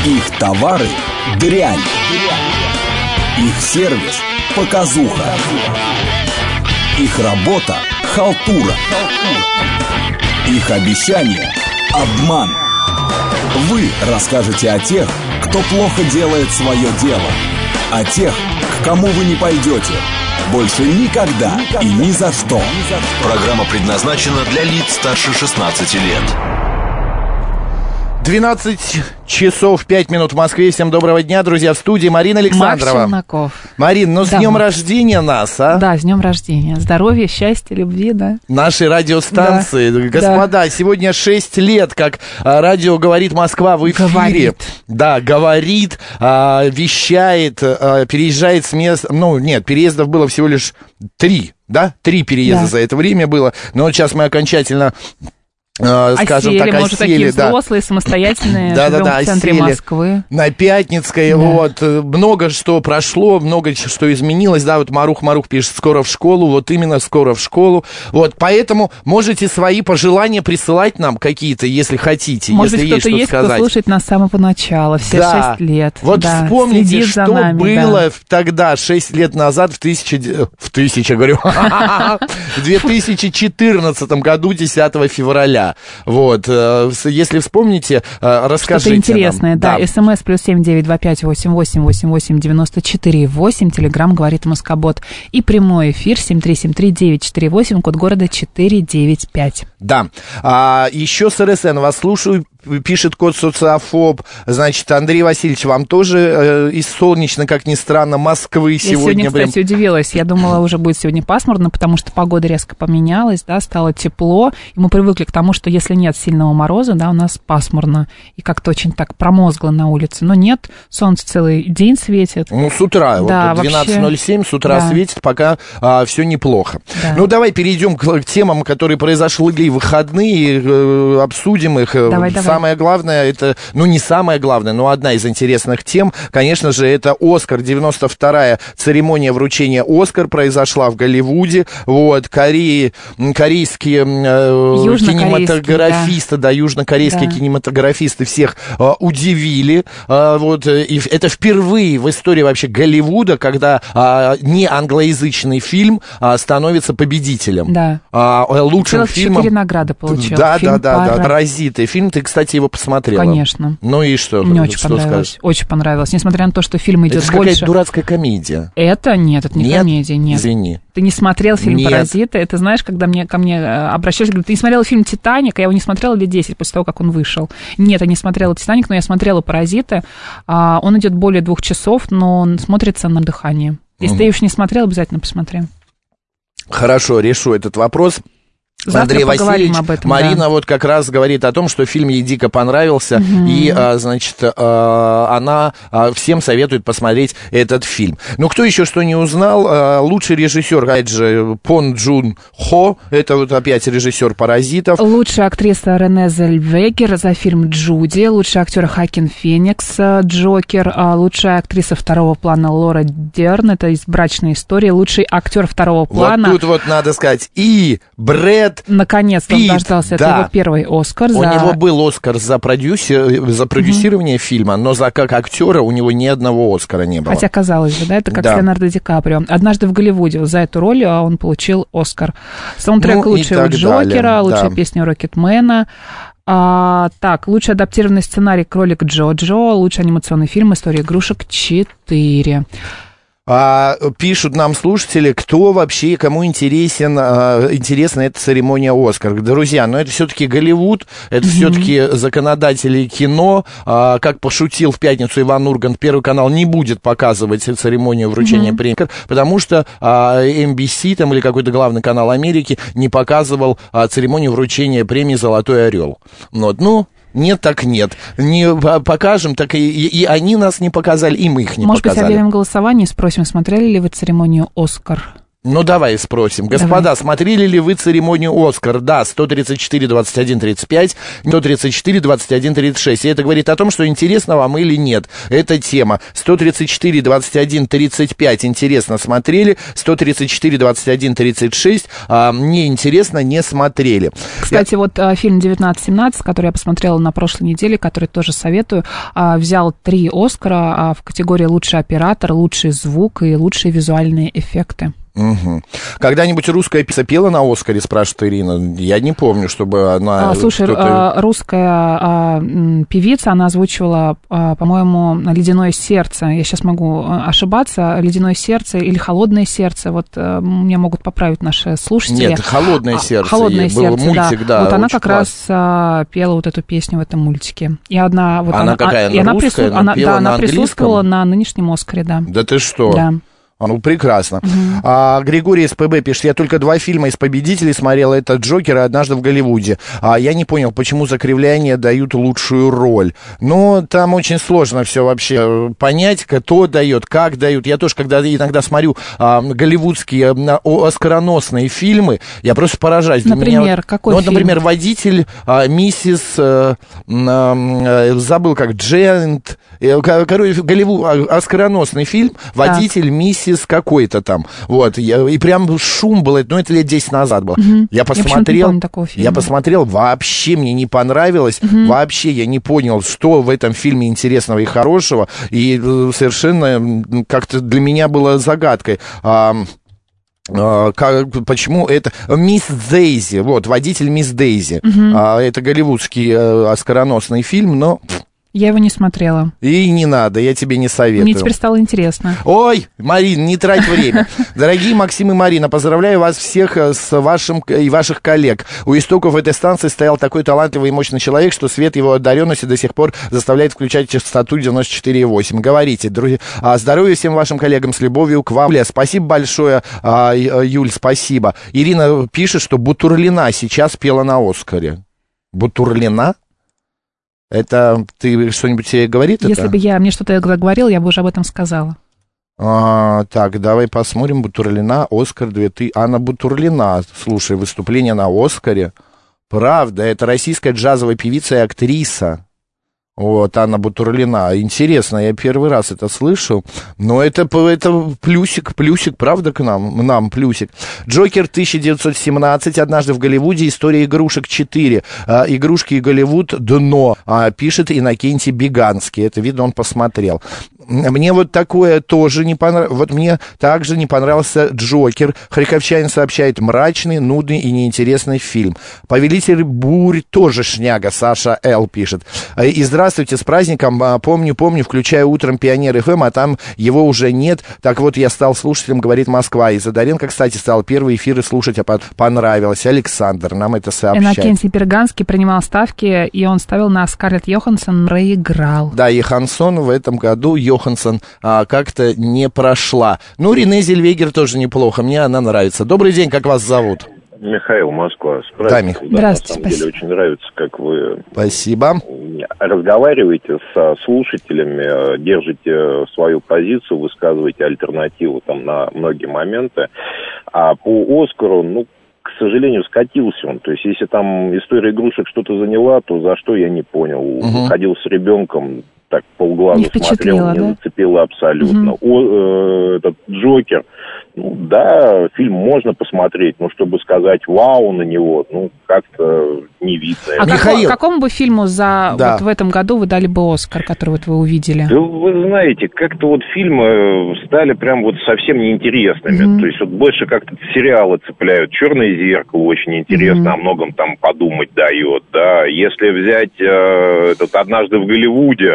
Их товары – дрянь. Их сервис – показуха. Их работа – халтура. Их обещания – обман. Вы расскажете о тех, кто плохо делает свое дело. О тех, к кому вы не пойдете. Больше никогда и ни за что. Программа предназначена для лиц старше 16 лет. 12 часов 5 минут в Москве. Всем доброго дня, друзья. В студии Марина Александрова. Макс Челноков. Марин, ну с днем рождения нас, а? Да, с днем рождения. Здоровья, счастья, любви, да. Нашей радиостанции. Да. Господа, сегодня 6 лет, как радио «Говорит Москва» в эфире. Говорит. Да, говорит, вещает, переезжает с места. Ну, нет, переездов было всего лишь 3, да? 3 переезда за это время было. Но вот сейчас мы окончательно... скажем так, мы уже такие взрослые, самостоятельные, живем в центре Москвы. На Пятницкой, вот, много что прошло, много что изменилось, да, вот Марух пишет, скоро в школу, вот именно скоро в школу, вот, поэтому можете свои пожелания присылать нам какие-то, если хотите, может если быть, кто-то есть, кто слушает нас с самого начала, все 6 лет. Вот вспомните, что было тогда, 6 лет назад, в 2014 году, 10 февраля. Вот, если вспомните, расскажите что-то интересное, нам. Да. СМС +7 925 88 88 94 8. Телеграм «Говорит Москобот». И прямой эфир 7373948, код города 495. Да. Еще с РСН вас слушаю. Пишет код социофоб. Значит, Андрей Васильевич, вам тоже из солнечной, как ни странно, Москвы сегодня. Я сегодня, кстати, удивилась. Я думала, уже будет сегодня пасмурно, потому что погода резко поменялась, да, стало тепло. И мы привыкли к тому, что если нет сильного мороза, да, у нас пасмурно. И как-то очень так промозгло на улице. Но нет, солнце целый день светит. Ну, с утра. Да, вот 12:07 с утра светит, пока все неплохо. Да. Ну, давай перейдем к темам, которые произошли в выходные, обсудим их. Давай. Самое главное, это, ну, не самое главное, но одна из интересных тем, конечно же, это «Оскар», 92-я церемония вручения «Оскар» произошла в Голливуде, вот, корейские кинематографисты, южнокорейские кинематографисты всех удивили, вот, и это впервые в истории вообще Голливуда, когда не англоязычный фильм становится победителем. Да. Лучшим фильмом. 4 награды получил. Да, «Паразиты». Фильм, ты, кстати, его посмотрела. Конечно. Ну и что? Мне очень понравилось. Скажешь? Очень понравилось. Несмотря на то, что фильм идет больше... Это какая-то дурацкая комедия. Это не комедия, нет. Извини. Ты не смотрел фильм «Паразиты». Это знаешь, когда ко мне обращались, говорят, ты не смотрела фильм «Титаник», а я его не смотрела лет 10 после того, как он вышел. Нет, я не смотрела «Титаник», но я смотрела «Паразиты». Он идет более 2 часов, но он смотрится на дыхание. Если ты еще не смотрел, обязательно посмотри. Хорошо, решу этот вопрос. Завтра Андрей Васильевич, об этом, Марина вот как раз говорит о том, что фильм ей дико понравился, и, значит, она всем советует посмотреть этот фильм. Ну, кто еще что не узнал, лучший режиссер, опять же, Пон Джун Хо, это вот опять режиссер «Паразитов». Лучшая актриса Рене Зельвегер за фильм «Джуди», лучший актер Хоакин Феникс, «Джокер», лучшая актриса второго плана Лора Дерн, это из «Брачной истории», лучший актер второго плана. Вот тут вот надо сказать, и Брэд наконец-то он дождался, это его первый «Оскар». У него был «Оскар» за продюсирование фильма, но как актера у него ни одного «Оскара» не было. Хотя, казалось бы, да, это как Леонардо Ди Каприо. «Однажды в Голливуде» за эту роль он получил «Оскар». Саундтрек лучший у «Джокера», лучшая песня у «Рокетмена». Так, лучший адаптированный сценарий «Кролик Джоджо», лучший анимационный фильм «История игрушек 4». Пишут нам слушатели, кто вообще, кому интересна эта церемония «Оскар». Друзья, но это все-таки Голливуд, это все-таки законодатели кино. Как пошутил в пятницу Иван Ургант, Первый канал не будет показывать церемонию вручения премии, потому что NBC там, или какой-то главный канал Америки не показывал церемонию вручения премии «Золотой орел». Вот, ну... Нет, так нет. Не покажем, так и они нас не показали, и мы их не показали. Может быть, объявим голосование и спросим, смотрели ли вы церемонию «Оскар»? Ну, давай спросим. Господа, смотрели ли вы церемонию «Оскар»? Да, 134-21-35, 134-21-36. И это говорит о том, что интересно вам или нет. Это тема. 134-21-35 интересно смотрели, 134-21-36 неинтересно не смотрели. Кстати, вот фильм «1917», который я посмотрела на прошлой неделе, который тоже советую, взял 3 «Оскара» в категории «Лучший оператор», «Лучший звук» и «Лучшие визуальные эффекты». Угу. Когда-нибудь русская певица пела на «Оскаре», спрашивает Ирина? Я не помню, чтобы она... Слушай, русская певица, она озвучивала, по-моему, «Ледяное сердце». Я сейчас могу ошибаться. «Ледяное сердце» или «Холодное сердце». Вот меня могут поправить наши слушатели. Нет, «Холодное сердце». «Холодное был сердце», мультик, да. Вот она как раз пела вот эту песню в этом мультике. И она какая? Она русская? Она присутствовала на нынешнем «Оскаре», да. Да ты что? Да. Ну, прекрасно. Григорий СПБ пишет, я только 2 фильма из победителей смотрел, это «Джокер» и «Однажды в Голливуде». Я не понял, почему «За кривляние» дают лучшую роль. Ну, там очень сложно все вообще понять, кто дает, как дают. Я тоже, когда иногда смотрю голливудские оскароносные фильмы, я просто поражаюсь. Например, какой фильм? Например, «Водитель», «Миссис», забыл как, «Джент». Короче, оскароносный фильм «Водитель», «Миссис» какой-то там. Вот. И прям шум был, но это лет 10 назад было. Я посмотрел, вообще мне не понравилось, вообще я не понял, что в этом фильме интересного и хорошего, и совершенно как-то для меня было загадкой. Почему это «Мисс Дейзи», вот, «Водитель Мисс Дейзи», это голливудский оскароносный фильм, но... Я его не смотрела. И не надо, я тебе не советую. Мне теперь стало интересно. Ой, Марин, не трать время. Дорогие Максим и Марина, поздравляю вас всех с вашим и ваших коллег. У истоков этой станции стоял такой талантливый и мощный человек, что свет его одаренности до сих пор заставляет включать частоту 94,8. Говорите, друзья, здоровья всем вашим коллегам, с любовью к вам. Спасибо большое, Юль, спасибо. Ирина пишет, что Бутурлина сейчас пела на «Оскаре». Бутурлина? Это ты что-нибудь тебе говорит? Если бы мне что-то говорил, я бы уже об этом сказала. Так, давай посмотрим. Бутурлина, «Оскар 2000». Анна Бутурлина, слушай, выступление на «Оскаре». Правда, это российская джазовая певица и актриса. Вот, Анна Бутурлина. Интересно, я первый раз это слышу. Но это плюсик, правда, к нам плюсик. «Джокер» 1917, «Однажды в Голливуде», «История игрушек 4», «Игрушки и Голливуд», «Дно», пишет Иннокентий Беганский. Это видно, он посмотрел. Мне вот такое тоже не понравилось. Вот мне также не понравился «Джокер». Харьковчанин сообщает: мрачный, нудный и неинтересный фильм. «Повелитель бурь» тоже шняга, Саша Л. пишет. И здравствуйте, с праздником. Помню, включаю утром «Пионер ФМ», а там его уже нет. Так вот, я стал слушателем, говорит Москва. И Задоренко, кстати, стал первые эфиры слушать, а понравилось. Александр нам это сообщает. Иннокентий Берганский принимал ставки, и он ставил на Скарлетт Йоханссон, проиграл. Да, Йоханссон в этом году, Йоханссон как-то не прошла. Ну, Рене Зельвегер тоже неплохо, мне она нравится. Добрый день, как вас зовут? Михаил, Москва. Да, Михаил. Здравствуйте, на самом деле очень нравится, как вы спасибо. Разговариваете со слушателями, держите свою позицию, высказываете альтернативу там на многие моменты. А по «Оскару», к сожалению, скатился он. То есть, если там «История игрушек» что-то заняла, то за что, я не понял. Ходил с ребенком, так полглаза смотрел, не зацепило абсолютно. Этот «Джокер», да, фильм можно посмотреть, но чтобы сказать «вау» на него, как-то не видно. А какому бы фильму вот в этом году вы дали бы «Оскар», который вот вы увидели? Да, вы знаете, как-то вот фильмы стали прям вот совсем неинтересными. То есть вот больше как-то сериалы цепляют. «Черное зеркало» очень интересно, о многом там подумать дает, да. Если взять этот «Однажды в Голливуде»,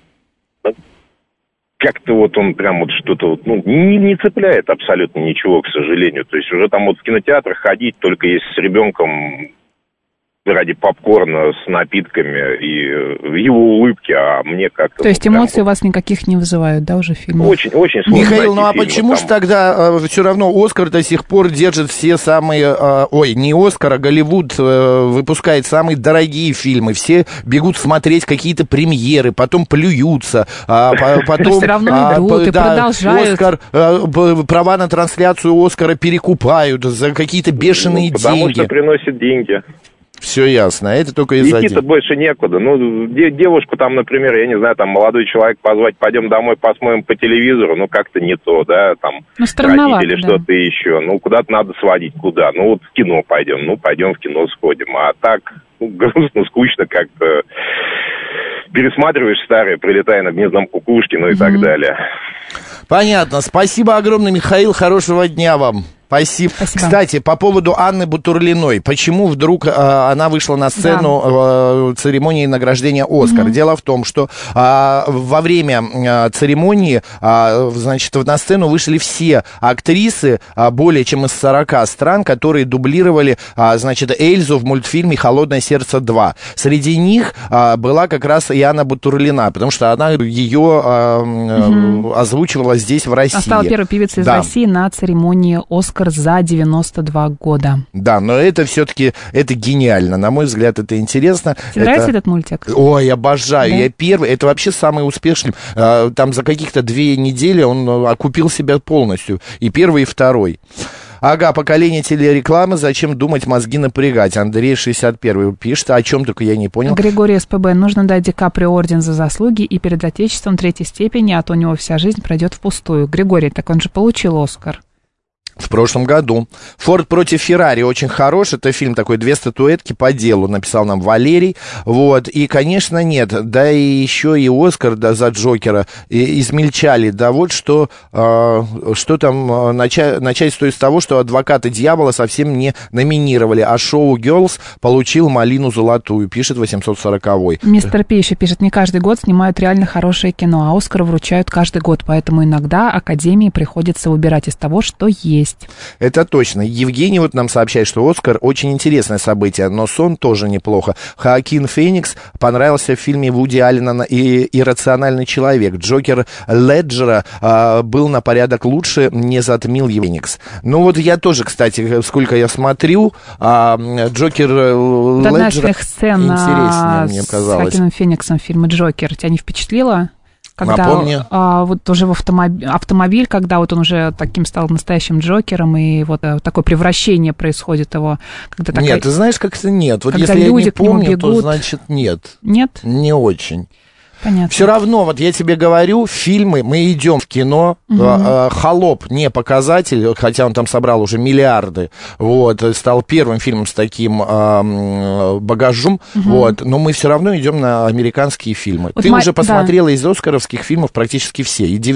как-то вот он прям вот что-то не цепляет абсолютно ничего, к сожалению. То есть уже там вот в кинотеатрах ходить, только если с ребенком ради попкорна с напитками и в его улыбке, а мне как-то... То есть эмоций у вас никаких не вызывают, да, уже фильмы? Очень, очень сложно. Михаил, ну а почему же тогда все равно Оскар до сих пор держит все самые... не Оскар, а Голливуд выпускает самые дорогие фильмы, все бегут смотреть какие-то премьеры, потом плюются, потом... все равно идут и продолжают. Оскар, права на трансляцию Оскара перекупают за какие-то бешеные деньги. Потому что приносит деньги. Все ясно, это только из-за денег. Идти-то больше некуда. Ну, девушку там, например, я не знаю, там молодой человек позвать, пойдем домой, посмотрим по телевизору, ну, как-то не то, да, там, родители, что-то еще. Ну, куда-то надо сводить, куда? Ну, вот в кино пойдем, ну, пойдем в кино сходим. А так, грустно, скучно как-то. Пересматриваешь старые, прилетая на гнездом кукушки, ну и так далее. Понятно. Спасибо огромное, Михаил. Хорошего дня вам. Спасибо. Кстати, по поводу Анны Бутурлиной. Почему вдруг она вышла на сцену церемонии награждения «Оскар»? Дело в том, что во время церемонии, значит, на сцену вышли все актрисы более чем из 40 стран, которые дублировали, значит, Эльзу в мультфильме «Холодное сердце 2». Среди них была как раз и Анна Бутурлина, потому что она ее озвучивала здесь, в России. Она стала первой певицей из России на церемонии «Оскар» за 92 года. Да, но это все-таки, это гениально. На мой взгляд, это интересно. Тебе нравится этот мультик? Ой, обожаю. Да? Я первый, это вообще самый успешный. Там за каких-то 2 недели он окупил себя полностью. И первый, и второй. Ага, поколение телерекламы, зачем думать, мозги напрягать. Андрей 61 пишет, о чем только я не понял. Григорий СПБ, нужно дать Ди Каприо орден за заслуги и перед Отечеством 3-й степени, а то у него вся жизнь пройдет впустую. Григорий, так он же получил «Оскар». В прошлом году. «Форд против Феррари» очень хорош. Это фильм такой, 2 статуэтки по делу, написал нам Валерий. Вот. И, конечно, нет. Да и еще и «Оскар» за Джокера измельчали. Да вот что там начать стоит с того, что «Адвокаты дьявола» совсем не номинировали, а «Шоу Герлз» получил малину золотую, пишет 840-й. Мистер Пи еще пишет, не каждый год снимают реально хорошее кино, а «Оскар» вручают каждый год, поэтому иногда Академии приходится выбирать из того, что есть. Это точно. Евгений вот нам сообщает, что «Оскар» очень интересное событие, но сон тоже неплохо. Хоакин Феникс понравился в фильме Вуди Аллена и «Иррациональный человек». Джокер Леджера был на порядок лучше, не затмил Феникс. Ну вот я тоже, кстати, сколько я смотрю, Джокер Леджера интереснее, мне казалось. С Хоакином Фениксом в фильме «Джокер» тебя не впечатлило? Когда вот уже в автомобиль, когда вот он уже таким стал настоящим Джокером, и вот такое превращение происходит его. Когда нет, ты знаешь, как-то нет. Вот если я не помню, то значит нет. Нет? Не очень. Понятно. Все равно, вот я тебе говорю, фильмы, мы идем в кино, «Холоп» не показатель, хотя он там собрал уже миллиарды, вот, стал первым фильмом с таким багажом, вот, но мы все равно идем на американские фильмы. Вот ты уже посмотрела из оскаровских фильмов практически все, и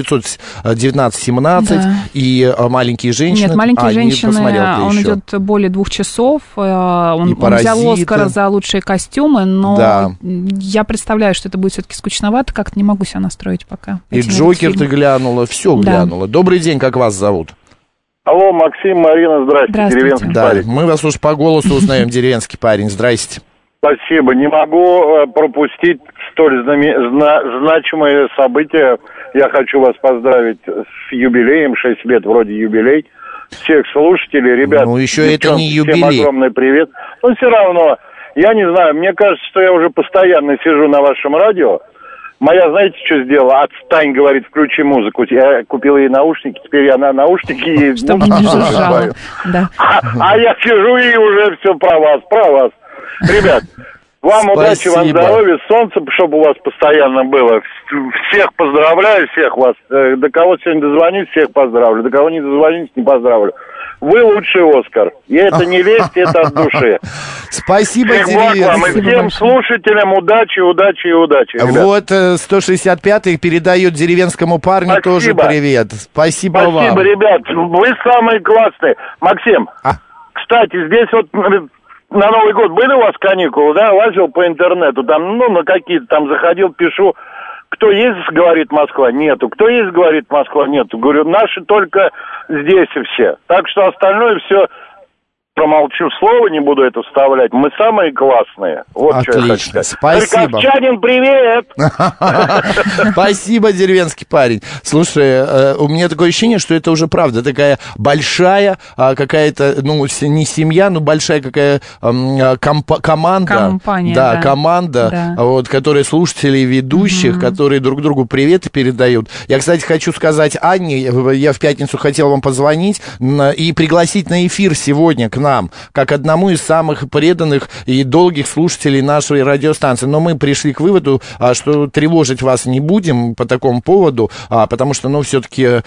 919-17, и «Маленькие женщины». Нет, «Маленькие женщины», он идет более 2 часов, он взял «Оскар» за лучшие костюмы, но я представляю, что это будет все-таки скучновато, как-то не могу себя настроить пока. И «Джокер» ты глянула, все глянула. Добрый день, как вас зовут? Алло, Максим, Марина, здрасте, деревенский парень. Мы вас уж по голосу узнаем, деревенский парень, здрасте. Спасибо, не могу пропустить столь значимое событие. Я хочу вас поздравить с юбилеем, 6 лет вроде юбилей. Всех слушателей, ребят, ну еще это не юбилей. Всем огромный привет. Но все равно, я не знаю, мне кажется, что я уже постоянно сижу на вашем радио. Моя, знаете, что сделала? Отстань, говорит, включи музыку. Я купил ей наушники, теперь я на наушники ей музыку слушаю. А я сижу и уже все про вас. Ребят, вам удачи, вам здоровья, солнца, чтобы у вас постоянно было. Всех поздравляю, всех вас. До кого сегодня дозвонюсь, всех поздравлю. До кого не дозвонюсь, не поздравлю. Вы лучший «Оскар». И это не лесть, это от души. Спасибо, деревенский. Вам и всем слушателям удачи. Ребят. Вот 165-й передает деревенскому парню тоже привет. Спасибо вам. Спасибо, ребят. Вы самые классные. Максим, кстати, здесь вот на Новый год были у вас каникулы, да? Лазил по интернету, там, на какие-то там заходил, пишу. Кто есть, говорит, Москва, нету. Кто есть, говорит, Москва, нету. Говорю, наши только здесь и все. Так что остальное все промолчу, слова не буду это вставлять. Мы самые классные. Вот отлично, что я хочу сказать. спасибо. Харьковчанин, привет! Спасибо, деревенский парень. Слушай, у меня такое ощущение, что это уже правда такая большая какая-то, ну, не семья, но большая какая команда. Компания, да. Команда, вот, которые слушатели ведущих, которые друг другу привет передают. Я, кстати, хочу сказать Анне, я в пятницу хотел вам позвонить и пригласить на эфир сегодня к нам, как одному из самых преданных и долгих слушателей нашей радиостанции. Но мы пришли к выводу, что тревожить вас не будем по такому поводу, потому что, ну, все-таки...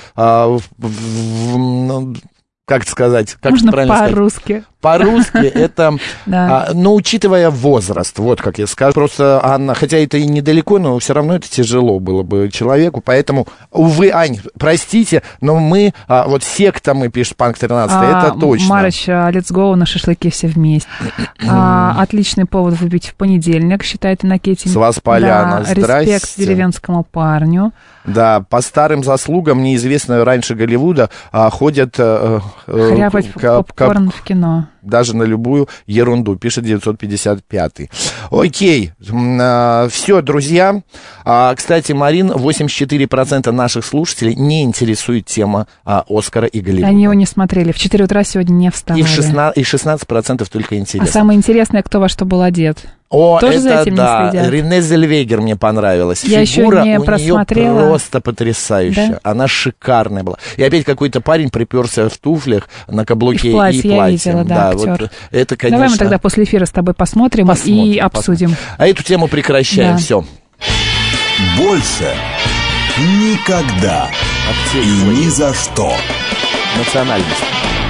как сказать? Как можно правильно по-русски. Сказать? По-русски это, но учитывая возраст, вот как я скажу. Просто, Анна, хотя это и недалеко, но все равно это тяжело было бы человеку. Поэтому, увы, Ань, простите, но мы, вот секта мы, пишет Панк 13, это точно. Марыч, let's go на шашлыки все вместе. Отличный повод выпить в понедельник, считает Иннокентий. С вас, Поляна, здрасте. Респект деревенскому парню. Да, по старым заслугам, неизвестно раньше Голливуда, ходят... хряпать попкорн в кино. Даже на любую ерунду, пишет 955-й. Окей, все, друзья. Кстати, Марин, 84% наших слушателей не интересует тема Оскара и Голливуда. Они его не смотрели, в 4 утра сегодня не вставали. И 16% только интересно. А самое интересное, кто во что был одет. О, тоже это за этим да, не следят. Рене Зельвегер мне понравилась. Я Фигура еще не у просмотрела. нее просто потрясающая. Да? Она шикарная была. И опять какой-то парень приперся в туфлях на каблуке и платье. Я видела, да, актер. Вот это, конечно... Давай мы тогда после эфира с тобой посмотрим и обсудим. А эту тему прекращаем, все. Больше никогда и ни за что. Национальность.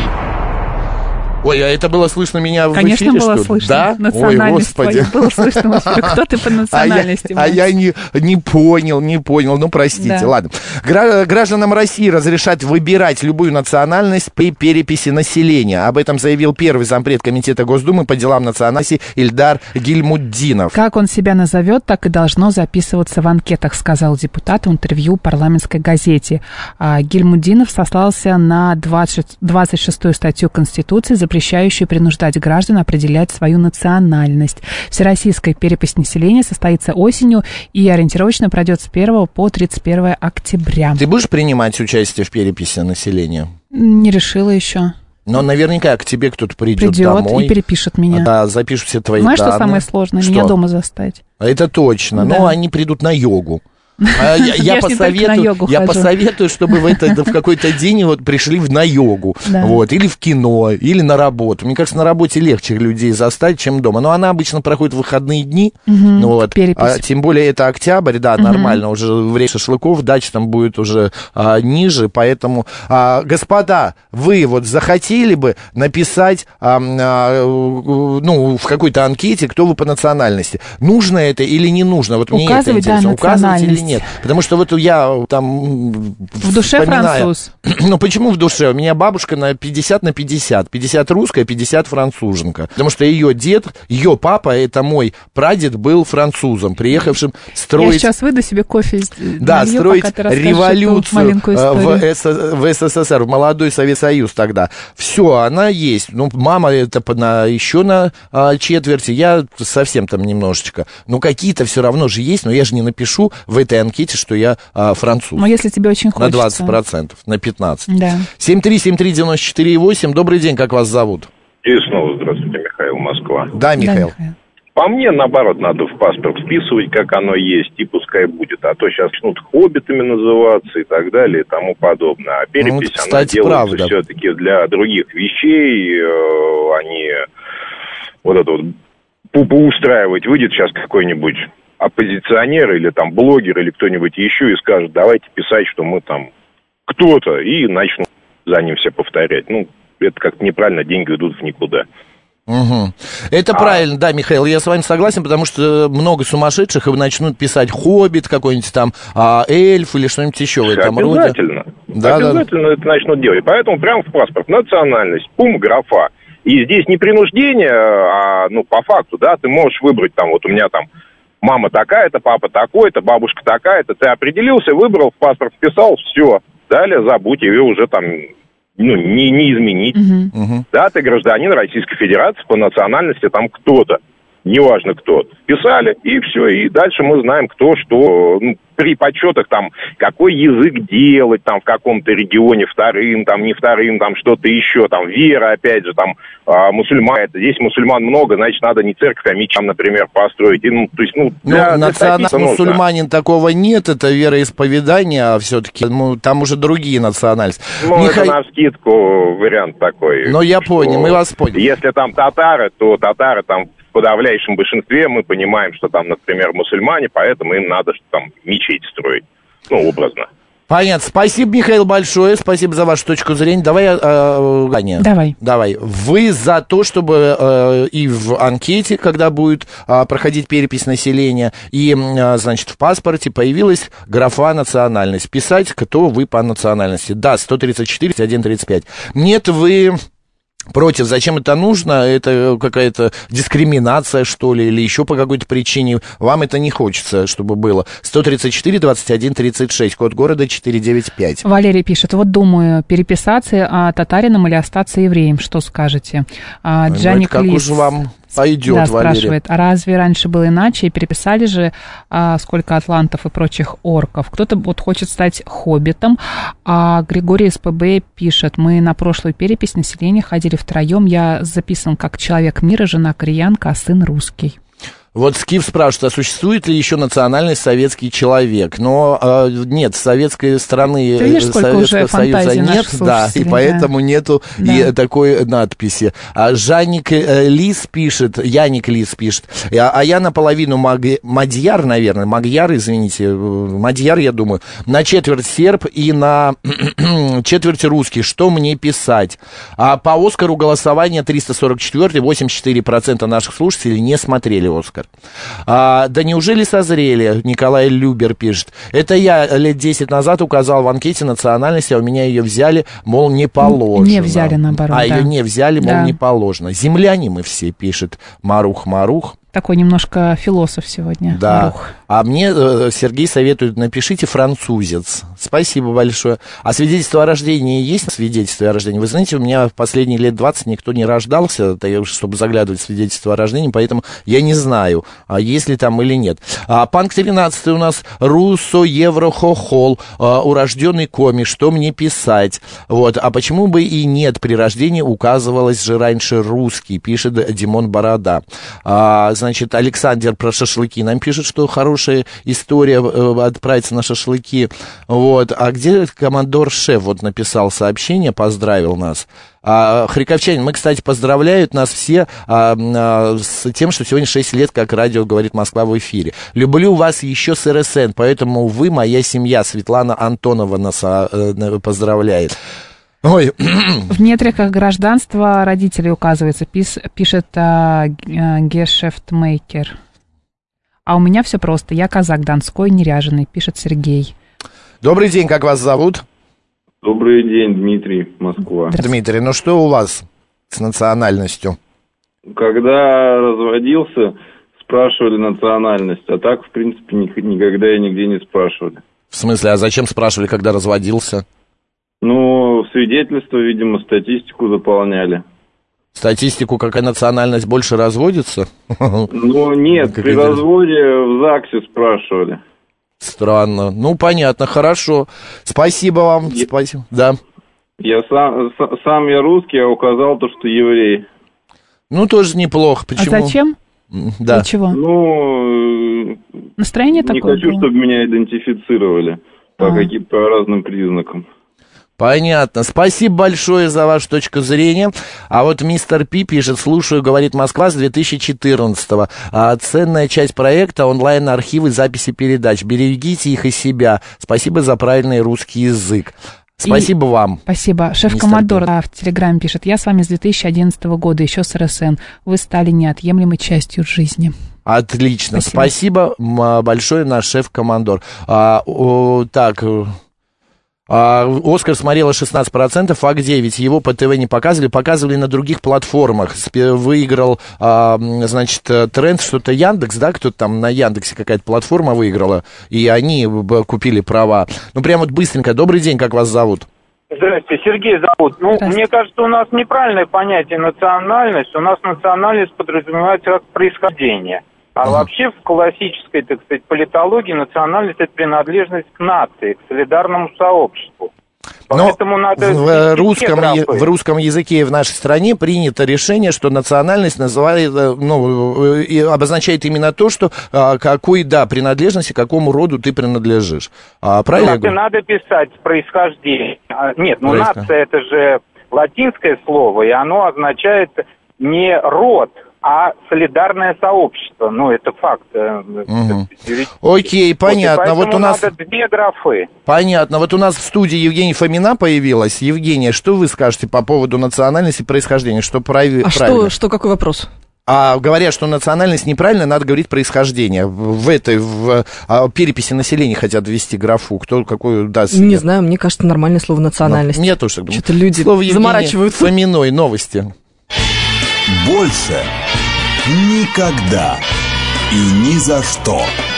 Ой, а это было слышно меня в Конечно, эфире, было что ли? слышно. Да? Национальность Ой, Господи. было слышно в эфире. Кто ты по национальности? А я не понял. Ну, простите, да. Ладно. Гражданам России разрешат выбирать любую национальность при переписи населения. Об этом заявил первый зампред Комитета Госдумы по делам национальности Ильдар Гильмуддинов. Как он себя назовет, так и должно записываться в анкетах, сказал депутат в интервью парламентской газете. Гильмуддинов сослался на 26-ю статью Конституции, запрещающую принуждать граждан определять свою национальность. Всероссийская перепись населения состоится осенью и ориентировочно пройдет с 1 по 31 октября. Ты будешь принимать участие в переписи населения? Не решила еще. Но наверняка к тебе кто-то придет домой. И перепишет меня. Да, запишут все твои данные. Знаешь, что самое сложное? Что? Меня дома застать. Это точно. Да. Но они придут на йогу. Я посоветую, чтобы в какой-то день вот пришли на йогу, вот, или в кино, или на работу. Мне кажется, на работе легче людей застать, чем дома. Но она обычно проходит в выходные дни, вот, тем более это октябрь, да, нормально, уже время шашлыков, дача там будет уже ниже, поэтому, господа, вы вот захотели бы написать, ну, в какой-то анкете, кто вы по национальности? Нужно это или не нужно? Вот мне это интересно. Указывать или нет? Потому что вот я там в душе француз. Ну, почему в душе? У меня бабушка на 50 на 50. 50 русская, 50 француженка. Потому что ее дед, ее папа, это мой прадед, был французом, приехавшим строить... Я сейчас выйду себе кофе. Да, строить революцию в СССР, в молодой Советский Союз тогда. Все, она есть. Ну, мама это еще на четверти, я совсем там немножечко. Ну, какие-то все равно же есть, но я же не напишу в этой анкете, что я француз. Но если тебе очень хочется. На 20%, на 15%. Да. 7373948. Добрый день, как вас зовут? И снова здравствуйте, Михаил, Москва. Да, Михаил. По мне, наоборот, надо в паспорт вписывать, как оно есть, и пускай будет. А то сейчас начнут хоббитами называться и так далее, и тому подобное. А перепись, ну, кстати, она делается все-таки для других вещей. Они вот это вот поустраивать. Выйдет сейчас какой-нибудь оппозиционер или там блогер или кто-нибудь еще и скажет, давайте писать, что мы там кто-то, и начнут за ним все повторять. Ну, это как-то неправильно, деньги идут в никуда. Угу. Это правильно, да, Михаил, я с вами согласен, потому что много сумасшедших и начнут писать «Хоббит», какой-нибудь там «Эльф» или что-нибудь еще в этом роде. Обязательно. Обязательно это начнут делать. Поэтому прямо в паспорт национальность, графа. И здесь не принуждение, а, ну, по факту, да, ты можешь выбрать там, вот у меня там мама такая-то, папа такой-то, бабушка такая-то. Ты определился, выбрал, в паспорт вписал, все. Далее забудь, ее уже там не изменить. Да, ты гражданин Российской Федерации по национальности, там кто-то, неважно кто. Писали, и все, и дальше мы знаем, кто что, при подсчетах, там, какой язык делать, там, в каком-то регионе вторым, там, не вторым, там, что-то еще, там, вера, опять же, там, мусульмане, здесь мусульман много, значит, надо не церковь, а мечеть, например, построить. И, то есть, мусульманин такого нет, это вероисповедание, а все-таки, там уже другие национальности. Это навскидку вариант такой. Я понял, мы вас поняли. Если там татары, то татары там в подавляющем большинстве, мы понимаем, что там, например, мусульмане, поэтому им надо там мечеть строить, образно. Понятно. Спасибо, Михаил, большое. Спасибо за вашу точку зрения. Давай. Вы за то, чтобы и в анкете, когда будет проходить перепись населения, и, значит, в паспорте появилась графа национальность. Писать, кто вы по национальности. Да, 134-135. Нет, вы... Против. Зачем это нужно? Это какая-то дискриминация, что ли, или еще по какой-то причине. Вам это не хочется, чтобы было. 134-21-36, код города 495. Валерий пишет, думаю, переписаться татарином или остаться евреем. Что скажете? Джаник как Лис... уж вам пойдет, да, Валерий. Спрашивает, а разве раньше было иначе? И переписали же сколько атлантов и прочих орков. Кто-то хочет стать хоббитом, а Григорий СПБ пишет, мы на прошлую перепись населения ходили втроем, я записан как человек мира, жена кореянка, а сын русский. Вот Скиф спрашивает, а существует ли еще национальность советский человек? Но нет, с советской стороны Советского Союза нет, да, и поэтому нету и такой надписи. Яник Лис пишет, а я наполовину мадьяр, наверное, мадьяр, я думаю, на четверть серб и на четверть русский. Что мне писать? А по Оскару голосование 344, 84% наших слушателей не смотрели Оскар. Да неужели созрели? Николай Любер пишет. Это я лет 10 назад указал в анкете национальности, а у меня ее взяли, мол, не положено. Не взяли, наоборот. Ее не взяли, мол, не положено. Земляне мы все, пишет Марух. Такой немножко философ сегодня. Да. Марух. А мне Сергей советует, напишите французец. Спасибо большое. А свидетельство о рождении есть? Свидетельство о рождении. Вы знаете, у меня в последние лет 20 никто не рождался, чтобы заглядывать в свидетельство о рождении, поэтому я не знаю, есть ли там или нет. Панк 13 у нас Руссо Евро Хохол, урожденный коми, что мне писать? Вот. А почему бы и нет? При рождении указывалось же раньше русский, пишет Димон Борода. Значит, Александр про шашлыки нам пишет, что хорошая история отправиться на шашлыки. Вот. А где командор Шеф вот написал сообщение, поздравил нас. Харьковчанин, мы, кстати, поздравляют нас все с тем, что сегодня 6 лет, как радио «Говорит Москва» в эфире. Люблю вас еще с РСН, поэтому вы моя семья. Светлана Антонова нас поздравляет. Ой. В метриках гражданства родителей указывается, пишет Гешефтмейкер. А у меня все просто. Я казак донской, неряженый, пишет Сергей. Добрый день, как вас зовут? Добрый день, Дмитрий, Москва. Дмитрий, ну что у вас с национальностью? Когда разводился, спрашивали национальность, а так, в принципе, никогда и нигде не спрашивали. В смысле, а зачем спрашивали, когда разводился? Ну, свидетельство, видимо, статистику заполняли. Статистику, какая национальность больше разводится? Ну, нет, при разводе в ЗАГСе спрашивали. Странно. Ну, понятно, хорошо. Спасибо вам. Спасибо. Да. Я сам я русский, а указал то, что еврей. Ну, тоже неплохо. Почему? А зачем? Да. Для чего? Ну, настроение не такое хочу, было? чтобы меня идентифицировали по разным признакам. Понятно. Спасибо большое за вашу точку зрения. А вот мистер Пи пишет, слушаю, говорит Москва с 2014-го. Ценная часть проекта онлайн-архивы записи передач. Берегите их и себя. Спасибо за правильный русский язык. Спасибо вам. Спасибо. Шеф-командор в Телеграме пишет, я с вами с 2011 года, еще с РСН. Вы стали неотъемлемой частью жизни. Отлично. Спасибо большое, наш шеф-командор. Так... Оскар смотрела 16%, ФАК-9, его по ТВ не показывали на других платформах. Выиграл, значит, тренд, что-то Яндекс, да, кто-то там на Яндексе какая-то платформа выиграла, и они купили права. Ну, прям вот быстренько. Добрый день, как вас зовут? Здравствуйте, Сергей зовут. Ну, мне кажется, у нас неправильное понятие национальность. У нас национальность подразумевается как происхождение. А вообще в классической, так сказать, политологии национальность – это принадлежность к нации, к солидарному сообществу. Поэтому надо в русском языке в нашей стране принято решение, что национальность называет, обозначает именно то, что какой, принадлежности, к какому роду ты принадлежишь. Правильно? Надо писать происхождение. Нет, нация – это же латинское слово, и оно означает не род, а солидарное сообщество. Ну, это факт. Окей, понятно. Вот у нас надо две графы. Понятно. Вот у нас в студии Евгения Фомина появилась. Евгения, что вы скажете по поводу национальности и происхождения? Что правильно? Что какой вопрос? Говорят, что национальность неправильно, надо говорить происхождение. В переписи населения хотят ввести графу. Кто какой даст? Не знаю, мне кажется, нормальное слово национальность. Нет уж. Что-то люди заморачиваются. Фоминой новости. Больше никогда и ни за что.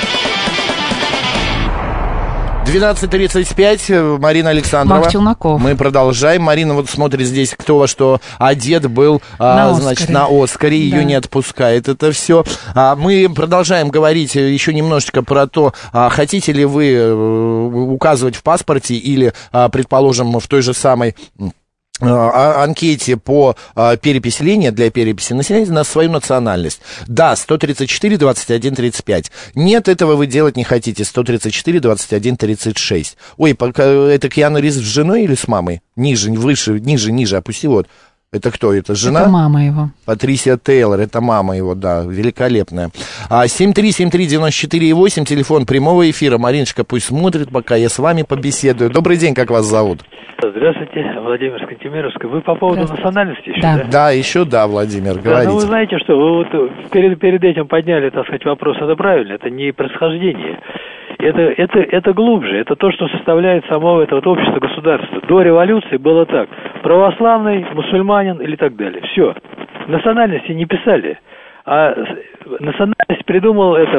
12:35, Марина Александрова. Марк Челноков. Мы продолжаем. Марина вот смотрит здесь, кто во что одет был, на Оскаре. Ее не отпускает это все. Мы продолжаем говорить еще немножечко про то, хотите ли вы указывать в паспорте или, предположим, в той же самой анкете по переписи населения, для переписи населения на свою национальность. Да, 134, 21, 35. Нет, этого вы делать не хотите. 134, 21, 36. Ой, это Киану Ривз с женой или с мамой? Ниже, выше, ниже, опусти вот. Это кто? Это жена? Это мама его. Патрисия Тейлор, это мама его, да, великолепная. 7373948, телефон прямого эфира. Мариночка пусть смотрит, пока я с вами побеседую. Добрый день, как вас зовут? Здравствуйте, Владимир Скантемировский. Вы по поводу национальности еще, да? Да, еще да, Владимир, говорите. Ну, вы знаете, что вы вот перед этим подняли, так сказать, вопрос, это правильно, это не происхождение. Это глубже, это то, что составляет само это вот общество, государство. До революции было так: православный, мусульманин или так далее. Все. Национальности не писали. А национальность придумал это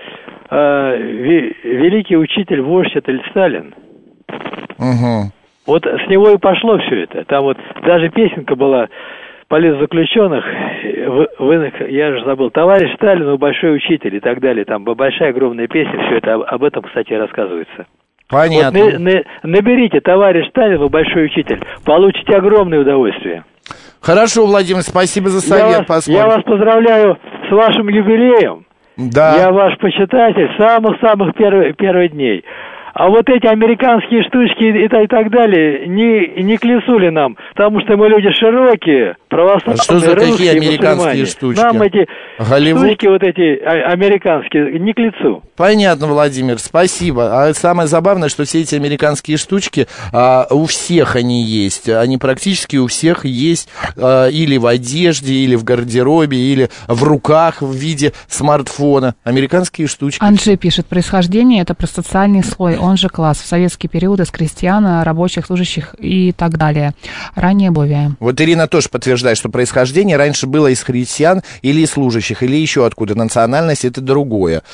великий учитель, вождь, это Сталин. Угу. Вот с него и пошло все это. Там вот даже песенка была политзаключенных, я же забыл, товарищ Сталин, вы большой учитель и так далее. Там большая огромная песня, все это об этом, кстати, рассказывается. Понятно. Вот наберите товарищ Сталин, вы большой учитель, получите огромное удовольствие. Хорошо, Владимир, спасибо за совет. Я вас поздравляю с вашим юбилеем. Да. Я ваш почитатель с самых-самых первых дней. А вот эти американские штучки и так далее не к лицу ли нам? Потому что мы люди широкие, православные, что за русские, какие американские штучки? Нам эти Голливуд? штучки вот эти американские не к лицу. Понятно, Владимир, спасибо. А самое забавное, что все эти американские штучки, у всех они есть. Они практически у всех есть или в одежде, или в гардеробе, или в руках в виде смартфона. Американские штучки. Анжи пишет, происхождение – это про социальный слой, он же класс. В советский период из крестьян, рабочих, служащих и так далее. Ранее бовия. Вот Ирина тоже подтверждает, что происхождение раньше было из крестьян или из служащих, или еще откуда. Национальность – это другое.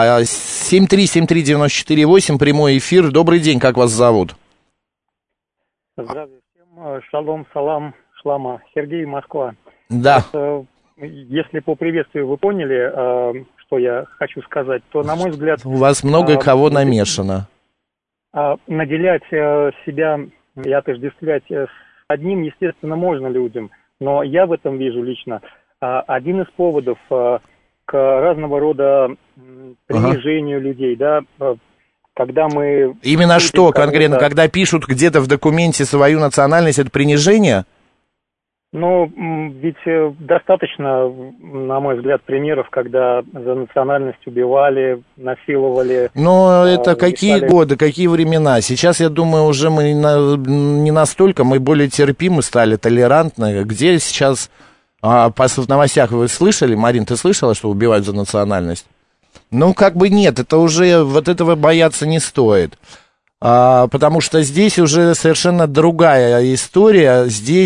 7373948, прямой эфир. Добрый день, как вас зовут? Здравия всем. Шалом, салам, шлама. Сергей, Москва. Да. Вот, если по приветствию вы поняли, что я хочу сказать, то, на мой взгляд... У вас много кого намешано. Наделять себя и отождествлять с одним, естественно, можно людям. Но я в этом вижу лично один из поводов к разного рода принижению людей, да, когда мы... Именно что конкретно, когда пишут где-то в документе свою национальность, это принижение? Ну, ведь достаточно, на мой взгляд, примеров, когда за национальность убивали, насиловали. Но это какие годы, какие времена? Сейчас, я думаю, уже мы не настолько, мы более терпимы стали, толерантны. Где сейчас, в новостях вы слышали, Марин, ты слышала, что убивают за национальность? Ну, как бы нет, это уже, вот этого бояться не стоит. Потому что здесь уже совершенно другая история. Здесь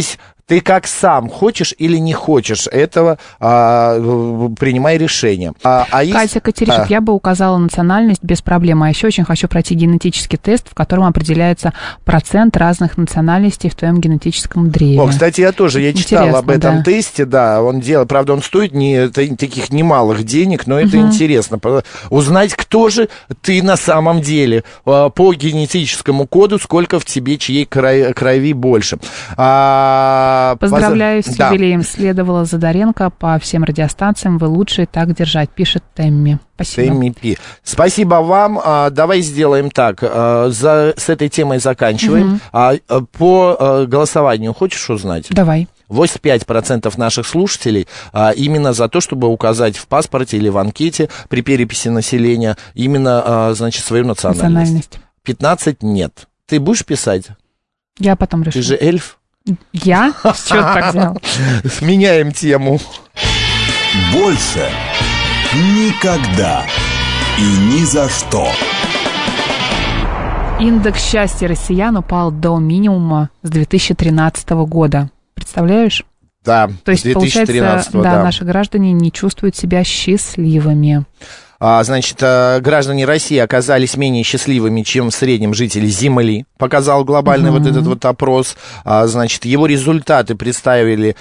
Ты как сам хочешь или не хочешь этого, принимай решение. Катя Катеричек, я бы указала национальность без проблем. А еще очень хочу пройти генетический тест, в котором определяется процент разных национальностей в твоем генетическом древе. О, кстати, я читал об этом тесте, да, правда, он стоит таких немалых денег, но это интересно. Узнать, кто же ты на самом деле, по генетическому коду, сколько в тебе чьей крови больше. Поздравляю с юбилеем. Следовала Задоренко по всем радиостанциям. Вы лучшие, так держать, пишет Тэмми. Спасибо. Тэмми Пи. Спасибо вам. Давай сделаем так. С этой темой заканчиваем. По голосованию хочешь узнать? Давай. 85% наших слушателей именно за то, чтобы указать в паспорте или в анкете при переписи населения именно, значит, свою национальность. 15% нет. Ты будешь писать? Я потом решу. Ты же эльф? Я? С чего ты так взял? Меняем тему. Больше никогда и ни за что. Индекс счастья россиян упал до минимума с 2013 года. Представляешь? Да, то есть, 2013 получается, да, наши граждане не чувствуют себя счастливыми. Значит, граждане России оказались менее счастливыми, чем в среднем жители Земли, показал глобальный вот этот вот опрос. Значит, его результаты представили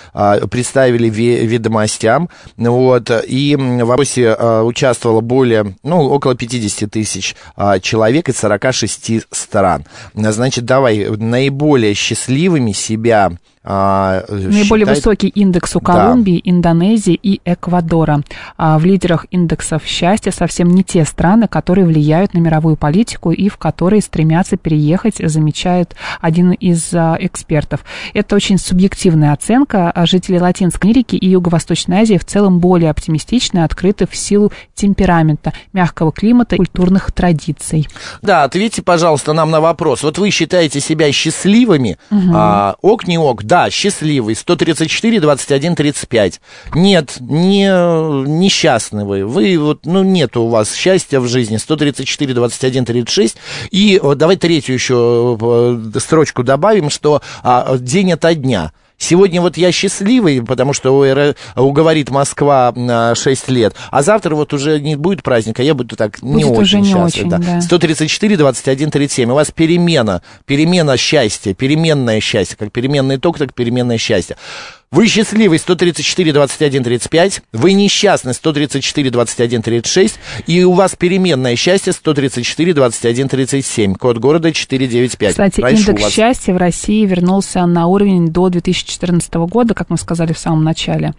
ведомостям, вот, и в опросе участвовало около 50 тысяч человек из 46 стран. Значит, давай, наиболее счастливыми себя наиболее высокий индекс у Колумбии, Индонезии и Эквадора. В лидерах индексов счастья совсем не те страны, которые влияют на мировую политику и в которые стремятся переехать, замечает один из экспертов. Это очень субъективная оценка. Жители Латинской Америки и Юго-Восточной Азии в целом более оптимистичны и открыты в силу темперамента, мягкого климата и культурных традиций. Да, ответьте, пожалуйста, нам на вопрос. Вот вы считаете себя счастливыми? Ок, не ок? Да, счастливый. 134, 21, 35. Нет, несчастны вы. Вы нет у вас счастья в жизни. 134, 21, 36. И давай третью еще строчку добавим, что день ото дня. Сегодня я счастливый, потому что уговорит Москва 6 лет, а завтра уже не будет праздника, я буду так не очень счастлив. Да. 134, 21, 37. У вас перемена счастья, переменное счастье, как переменный ток, так переменное счастье. Вы счастливый 134, 21, 35, вы несчастный 134, 21, 36, и у вас переменное счастье 134, 21, 37, код города 495. Кстати, индекс счастья в России вернулся на уровень до 2014 года, как мы сказали в самом начале.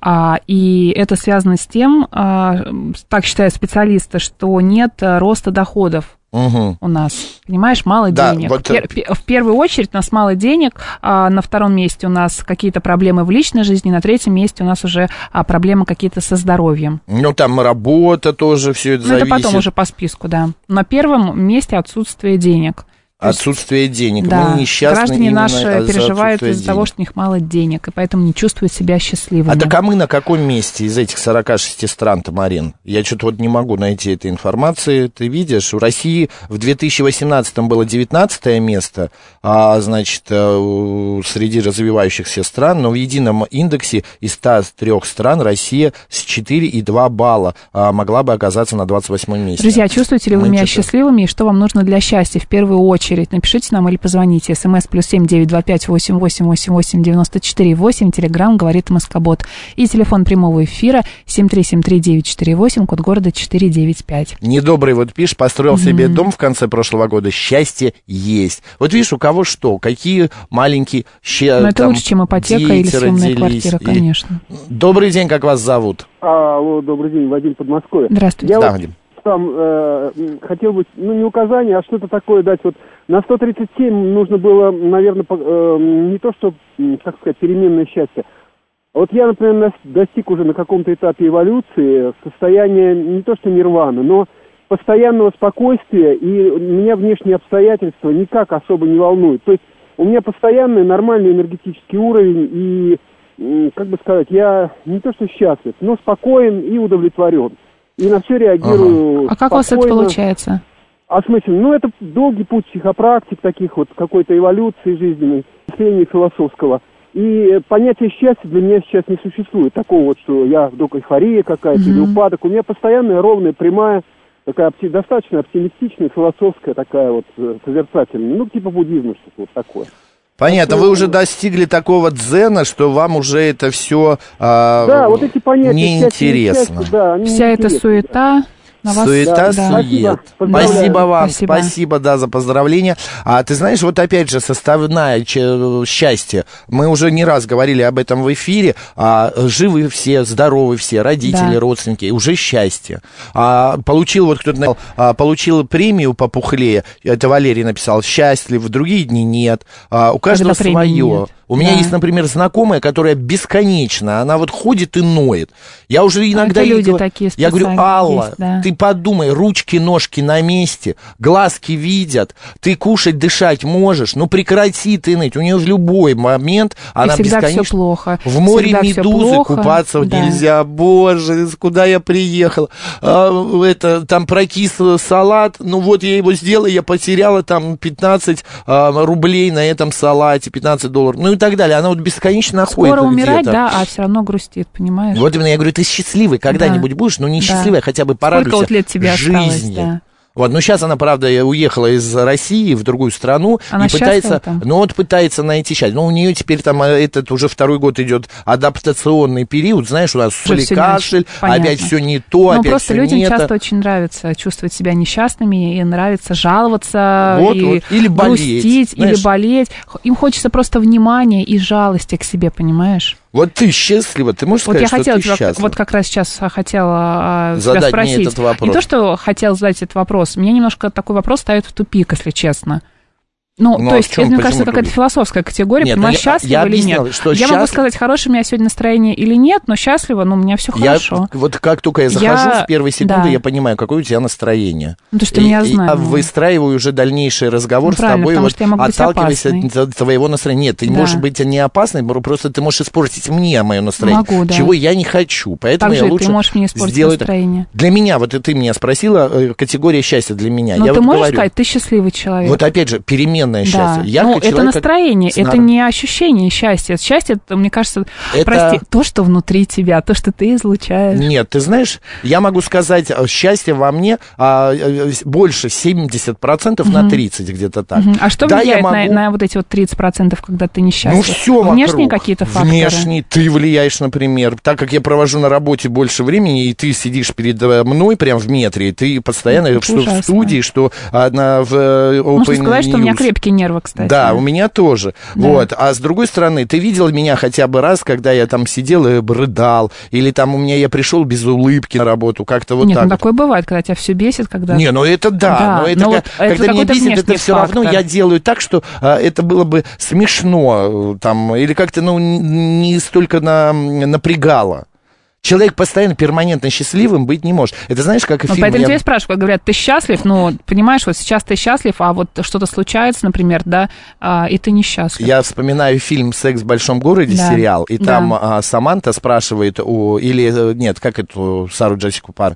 И это связано с тем, так считают специалисты, что нет роста доходов. У нас, понимаешь, мало денег. В первую очередь у нас мало денег, на втором месте у нас какие-то проблемы в личной жизни, на третьем месте у нас уже проблемы какие-то со здоровьем. Там работа тоже, все это зависит. Это потом уже по списку, да. На первом месте отсутствие денег. Отсутствие денег. Да, мы несчастны. Граждане наши переживают из-за того, что у них мало денег, и поэтому не чувствуют себя счастливыми. Так мы на каком месте из этих 46 стран-то, Марин? Я что-то не могу найти этой информации. Ты видишь, у России в 2018-м было 19 место, значит, среди развивающихся стран, но в едином индексе из 103 стран Россия с 4,2 балла могла бы оказаться на 28-м месте. Друзья, чувствуете ли вы меня счастливыми, и что вам нужно для счастья в первую очередь? Напишите нам или позвоните. СМС +7 925 88 88 94 8. Телеграм говорит Москобот. И телефон прямого эфира 7373948, код города 495. Недобрый пишет, построил себе дом в конце прошлого года. Счастье есть. Видишь, у кого что, какие маленькие Но это лучше, чем ипотека или съемная квартира, конечно. Добрый день, как вас зовут? Алло, добрый день, Вадим, Подмосковье. Здравствуйте. Вадим. Хотел бы, не указание, а что-то такое дать. На 137 нужно было, наверное, не то, что, как сказать, переменное счастье. Я, например, достиг уже на каком-то этапе эволюции состояния не то, что нирваны, но постоянного спокойствия, и меня внешние обстоятельства никак особо не волнуют. То есть у меня постоянный нормальный энергетический уровень, и, как бы сказать, я не то, что счастлив, но спокоен и удовлетворен. И на все реагирую. А как у вас это получается? Осмысленно. Это долгий путь психопрактик, таких какой-то эволюции жизненной, мышления философского. И понятие счастья для меня сейчас не существует. Такого вот, что я вдруг эйфория какая-то или упадок. У меня постоянная, ровная, прямая, такая достаточно оптимистичная, философская такая вот созерцательная. Ну, типа буддизма, что-то вот такое. Понятно, вы уже достигли такого дзена, что вам уже это все да, вот эти понятия, неинтересно. Да, вся эта суета... Суета, сует. Спасибо вам, спасибо, да, за поздравления. А ты знаешь, вот опять же, составная счастья. Мы уже не раз говорили об этом в эфире. Живы все, здоровы все, родители, родственники, уже счастье. Получил, вот кто-то получил премию по Пухле, это Валерий написал, счастлив, в другие дни нет. У каждого свое. У меня есть, например, знакомая, которая бесконечно, она вот ходит и ноет. Я уже иногда ей говорю, Алла, ты подумай, ручки, ножки на месте, глазки видят, ты кушать, дышать можешь, ну прекрати ты ныть. У нее в любой момент она бесконечно... Все плохо. В море медузы купаться нельзя, боже, куда я приехал. Там прокис салат, ну вот я его сделала, я потеряла там 15 рублей на этом салате, $15, ну и так далее. Она вот бесконечно ходит. Скоро умирать, да, а все равно грустит, понимаешь? Вот именно я говорю, ты счастливый когда-нибудь будешь, но не счастливый, хотя бы порадуйся. Сколько вот лет тебе жизни. Осталось, да. Вот, но сейчас она, правда, уехала из России в другую страну она и пытается, пытается найти счастье. Но у нее теперь там этот уже второй год идет адаптационный период, знаешь, у нас кашель, опять все не то, но опять просто все людям не часто очень нравится чувствовать себя несчастными, и нравится жаловаться, или грустить, или болеть. Им хочется просто внимания и жалости к себе, понимаешь? Вот ты счастлива, ты можешь сказать, что ты счастлива? Вот как раз сейчас хотела задать тебя спросить. мне этот вопрос. Не то, что хотела задать этот вопрос, меня немножко такой вопрос ставит в тупик, если честно. Ну, то есть, это, мне кажется, какая-то философская категория, нет, понимаешь, счастлива или нет. Я могу сказать, хорошее у меня сегодня настроение или нет, но счастлива, у меня все хорошо. Вот как только я захожу с первой секунды, я понимаю, какое у тебя настроение. Ну, то, что меня знаю. Я выстраиваю уже дальнейший разговор с тобой, вот, отталкиваясь от твоего настроения. Нет, ты можешь быть не опасной, просто ты можешь испортить мне мое настроение, чего я не хочу. Поэтому я лучше ты можешь мне испортить настроение. Для меня, вот и ты меня спросила, категория счастья для меня. Но ты можешь сказать, ты счастливый человек. Вот опять же, переменное счастье. Ну, это настроение, это не ощущение счастья. Счастье, это, мне кажется, то, что внутри тебя, то, что ты излучаешь. Нет, ты знаешь, я могу сказать, счастье во мне больше 70% на 30%, где-то так. А что влияет на вот эти вот 30%, когда ты несчастлив? Ну, все внешние какие-то факторы? Внешние, ты влияешь, например. Так как я провожу на работе больше времени, и ты сидишь передо мной прям в метре, и ты постоянно, что в студии, что в Open Нужно сказать, что у меня крепкие нервы, кстати. Да, у меня тоже. Да. Вот. А с другой стороны, ты видел меня хотя бы раз, когда я там сидел и рыдал, или там я пришел без улыбки на работу, как-то вот так. Нет, ну такое бывает, когда тебя все бесит, когда... Не, ну это да, но это вот когда меня бесит, это все равно я делаю так, что это было бы смешно, там, или как-то, не столько напрягало. Человек постоянно, перманентно счастливым быть не может. Это знаешь, как и фильм... Поэтому тебя спрашивают, говорят, ты счастлив, понимаешь, вот сейчас ты счастлив, а вот что-то случается, например, да, и ты несчастлив. Я вспоминаю фильм «Секс в большом городе», сериал, и там Саманта спрашивает как эту Сару Джессику Паркер?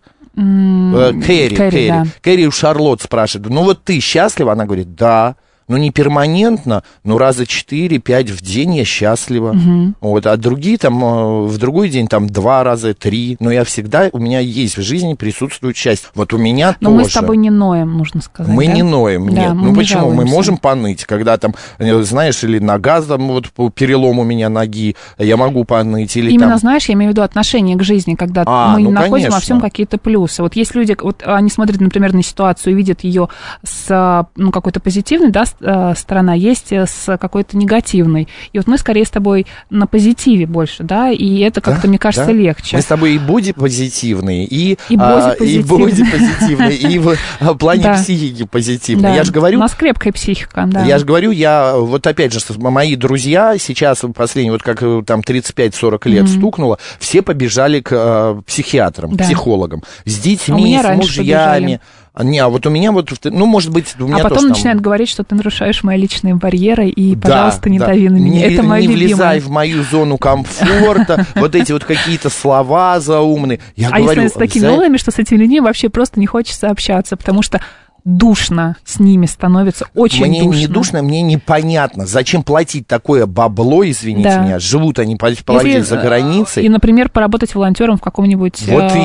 Кэрри у Шарлотт спрашивает, вот ты счастлива? Она говорит, да. Не перманентно, раза 4-5 в день я счастлива. Вот, а другие там, в другой день там 2 раза, 3. Но у меня есть в жизни присутствует счастье. Вот у меня тоже. Но мы с тобой не ноем, нужно сказать. Мы не ноем, да, нет. Почему? Мы можем поныть, когда там, знаешь, или нога, там, вот перелом у меня ноги, я могу поныть. Или именно, знаешь, я имею в виду отношение к жизни, когда мы находим во всем какие-то плюсы. Вот есть люди, вот они смотрят, например, на ситуацию и видят ее с какой-то позитивной, да, сторона, есть с какой-то негативной. И вот мы скорее с тобой на позитиве больше, да, и это как-то, мне кажется, легче. Мы с тобой и бодипозитивные, и бодипозитивные, и в плане психики позитивные. Да. Я же говорю... У нас крепкая психика, да. Я же говорю, вот опять же, мои друзья сейчас, последние, вот как там 35-40 лет стукнуло, все побежали к психиатрам, психологам, с детьми, с мужьями. Вот у меня может быть, у меня тоже. А потом начинают говорить, что ты нарушаешь мои личные барьеры, и, пожалуйста, не дави на меня. Это моё любимое. Не влезай в мою зону комфорта, вот эти вот какие-то слова заумные. Я говорю, если с такими милыми, что с этими людьми вообще просто не хочется общаться, потому что душно с ними становится, очень мне душно. Мне не душно, мне непонятно, зачем платить такое бабло, извините меня, живут они, полагаю, за границей. И, например, поработать волонтером в каком-нибудь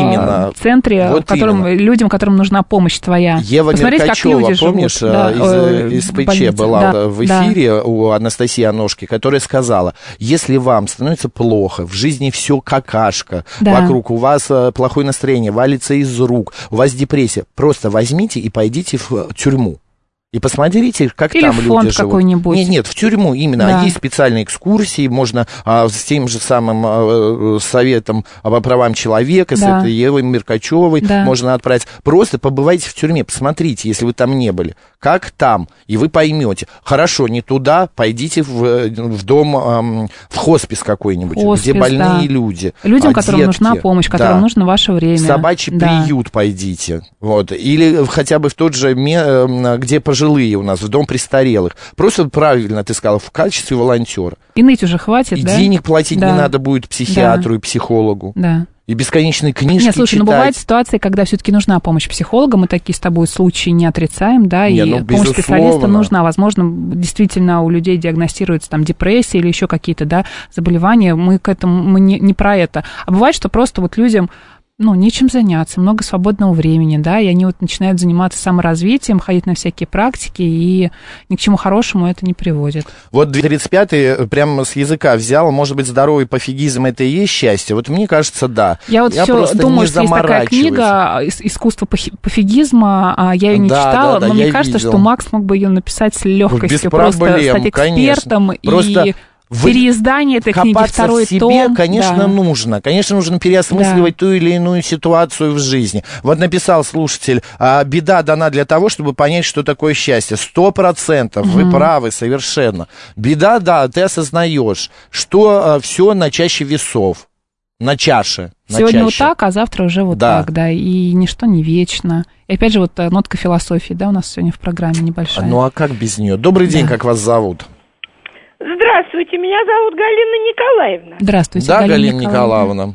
центре, людям, которым нужна помощь твоя. Ева Меркачева, помнишь, из СПЧ была в эфире у Анастасии Аношки, которая сказала, если вам становится плохо, в жизни все какашка, вокруг у вас плохое настроение, валится из рук, у вас депрессия, просто возьмите и пойдите в тюрьму. И посмотрите, как или там люди живут. Какой-нибудь. Нет, в тюрьму именно. Есть специальные экскурсии, можно с тем же самым советом по правам человека, с этой Евой Меркачевой можно отправить. Просто побывайте в тюрьме, посмотрите, если вы там не были, как там, и вы поймете. Хорошо, не туда, пойдите в дом, в хоспис какой-нибудь, где больные люди. Людям, которым нужна помощь, которым нужно ваше время. В собачий приют пойдите. Вот. Или хотя бы в тот же, где пожилые у нас, в дом престарелых. Просто правильно ты сказал, в качестве волонтера. И ныть уже хватит, и денег платить не надо будет психиатру и психологу. И бесконечные книжки читать. Слушай, бывают ситуации, когда все-таки нужна помощь психолога, мы такие с тобой случаи не отрицаем, и помощь специалиста нужна. Возможно, действительно у людей диагностируется там депрессия или еще какие-то, заболевания, мы не про это. А бывает, что просто людям нечем заняться, много свободного времени, и они начинают заниматься саморазвитием, ходить на всякие практики, и ни к чему хорошему это не приводит. Вот 35-й прямо с языка взял, может быть, здоровый пофигизм — это и есть счастье? Вот мне кажется, да. Я все думаю, что есть такая книга «Искусство пофигизма», я ее не читала, но мне кажется, что Макс мог бы ее написать с легкостью, просто стать экспертом и... Переиздание этой книги, второй том. Копаться в себе, конечно, нужно. Конечно, нужно переосмысливать ту или иную ситуацию в жизни. Вот написал слушатель, беда дана для того, чтобы понять, что такое счастье. 100%, вы правы совершенно. Беда, ты осознаешь, что все на чаще весов. На чаше. Сегодня вот так, а завтра уже вот так, и ничто не вечно. И опять же, нотка философии, у нас сегодня в программе небольшая. Ну, а как без нее? Добрый день, как вас зовут? Здравствуйте, меня зовут Галина Николаевна. Здравствуйте, Галина Николаевна.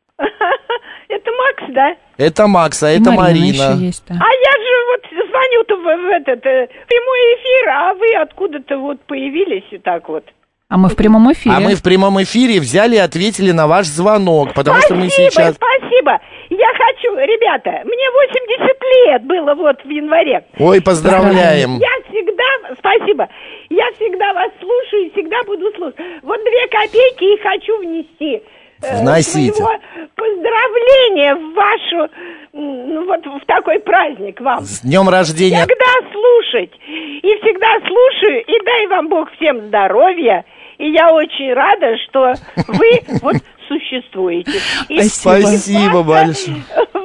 Это Макс, да? Это Макс, а это Марина. Есть, да. А я же звоню-то в этот прямой эфир, а вы откуда-то появились и так вот. А мы в прямом эфире. А мы в прямом эфире взяли и ответили на ваш звонок, потому что мы сейчас... Спасибо. Я хочу, ребята, мне 80 лет было в январе. Ой, поздравляем. Я всегда, спасибо, я всегда вас слушаю и всегда буду слушать. 2 копейки и хочу внести. Вносите. Поздравления в вашу, в такой праздник вам. С днем рождения. Всегда слушать. И всегда слушаю, и дай вам Бог всем здоровья. И я очень рада, что вы существуете. И спасибо большое.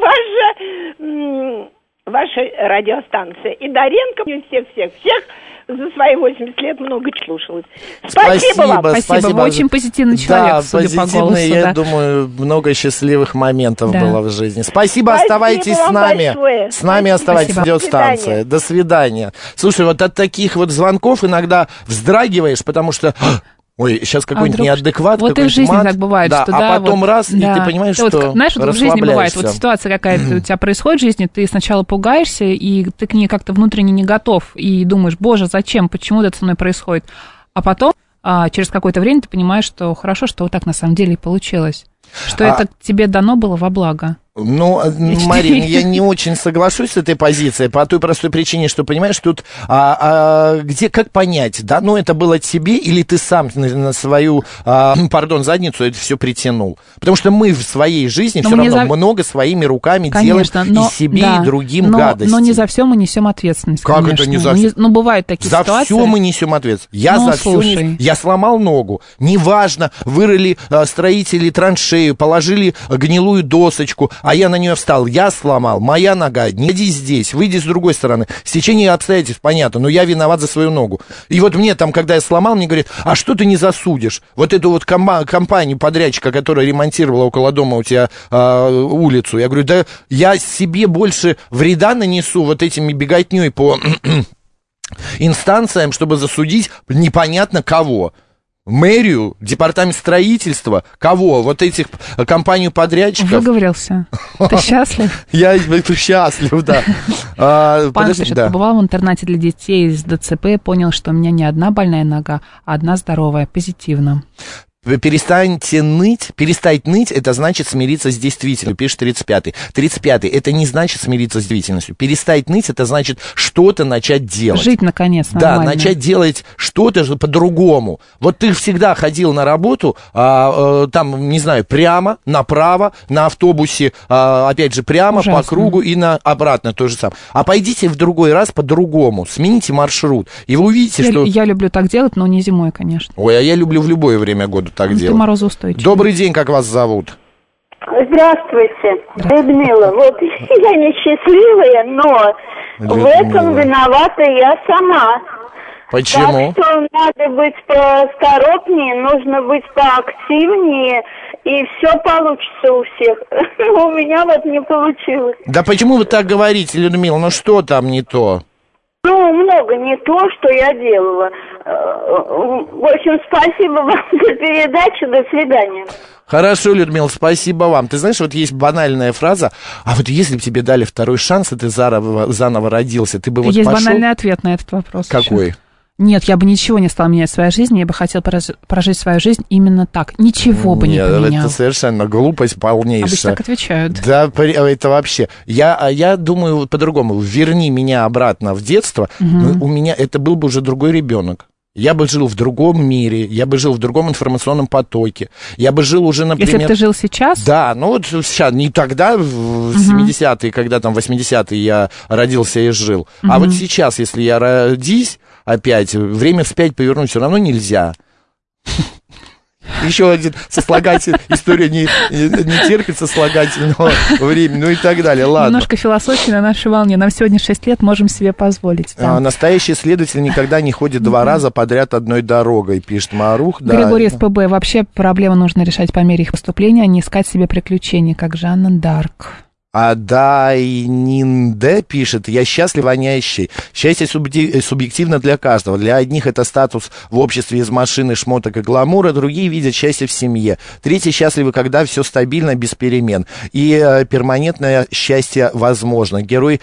Ваша радиостанция. И Даренко, и всех за свои 80 лет много слушалось. Спасибо вам. Спасибо. Вы очень позитивный человек, судя по голосу. Я думаю, много счастливых моментов было в жизни. Спасибо, оставайтесь с нами. Большое. С нами оставайтесь, радиостанция. До свидания. Слушай, вот от таких звонков иногда вздрагиваешь, потому что... Ой, сейчас какой-нибудь неадекват, вот и в жизни мат, так бывает, что а потом раз, и ты понимаешь, что знаешь, в жизни бывает, ситуация какая-то у тебя происходит в жизни, ты сначала пугаешься, и ты к ней как-то внутренне не готов, и думаешь, боже, зачем, почему это со мной происходит, а потом через какое-то время ты понимаешь, что хорошо, что вот так на самом деле и получилось, что это тебе дано было во благо. Ну, Марин, я не очень соглашусь с этой позицией по той простой причине, что, понимаешь, тут где, как понять, это было тебе или ты сам на свою, задницу это все притянул. Потому что мы в своей жизни все равно много своими руками делаем и себе, и другим гадостей. Но не за все мы несем ответственность. Как это не за все? Бывают такие ситуации. За все мы несем ответственность. Я за все я сломал ногу. Неважно, вырыли строители траншею, положили гнилую досочку, а я на нее встал, я сломал, моя нога, не иди здесь, выйди с другой стороны. Стечение обстоятельств, понятно, но я виноват за свою ногу. И вот мне там, когда я сломал, мне говорят, а что ты не засудишь? Вот эту компанию подрядчика, которая ремонтировала около дома у тебя улицу. Я говорю, да я себе больше вреда нанесу вот этими беготней по инстанциям, чтобы засудить непонятно кого. Мэрию, департамент строительства, кого? Вот этих компанию подрядчиков? Выговорился. Ты счастлив? Я счастлив, да. Пан пишет, побывал в интернате для детей с ДЦП, понял, что у меня не одна больная нога, а одна здоровая, позитивно. Перестать ныть, это значит смириться с действительностью, пишет 35-й. 35-й, это не значит смириться с действительностью. Перестать ныть, это значит что-то начать делать. Жить, наконец, нормально. Да, начать делать что-то по-другому. Вот ты всегда ходил на работу, там, не знаю, прямо, направо, на автобусе, опять же, прямо, ужасно. По кругу и обратно то же самое. А пойдите в другой раз по-другому, смените маршрут, и вы увидите, что... Я люблю так делать, но не зимой, конечно. Ой, а я люблю в любое время года так делать. Морозоустойчивый. Добрый день, как вас зовут? Здравствуйте, Людмила. Вот я несчастливая, но Людмила. В этом виновата я сама. Почему? Так что надо быть поосторожнее, нужно быть поактивнее, и все получится у всех. У меня вот не получилось. Да почему вы так говорите, Людмила? Ну что там не то? Ну, много не то, что я делала. В общем, спасибо вам за передачу. До свидания. Хорошо, Людмила, спасибо вам. Ты знаешь, вот есть банальная фраза, а вот если бы тебе дали второй шанс, и ты заново родился, ты бы вот есть пошел... Есть банальный ответ на этот вопрос. Какой? Еще. Нет, я бы ничего не стала менять в своей жизни, я бы хотела прожить свою жизнь именно так. Ничего бы не поменял. Это совершенно глупость полнейшая. Обычно так отвечают. Да, это вообще... Я думаю по-другому. Верни меня обратно в детство, у меня это был бы уже другой ребенок. Я бы жил в другом мире, я бы жил в другом информационном потоке, я бы жил уже, например... Если бы ты жил сейчас? Да, ну вот сейчас, не тогда, в 70-е, когда там в 80-е я родился и жил, а вот сейчас, если я родись опять, время вспять повернуть все равно нельзя. Еще один сослагательный, история не терпит сослагательного времени, ну и так далее, ладно. Немножко философии на нашей волне, нам сегодня 6 лет, можем себе позволить. Да. Настоящий следователь никогда не ходит 2 раза подряд одной дорогой, пишет Марух. Григорий СПБ, вообще проблемы нужно решать по мере их поступления, а не искать себе приключений, как Жанна Дарк. А Дайнинде пишет: я счастлив, воняющий. Счастье субъективно для каждого. Для одних это статус в обществе из машины, шмоток и гламура, другие видят счастье в семье. Третьи счастливы, когда все стабильно, без перемен. И перманентное счастье возможно. Герой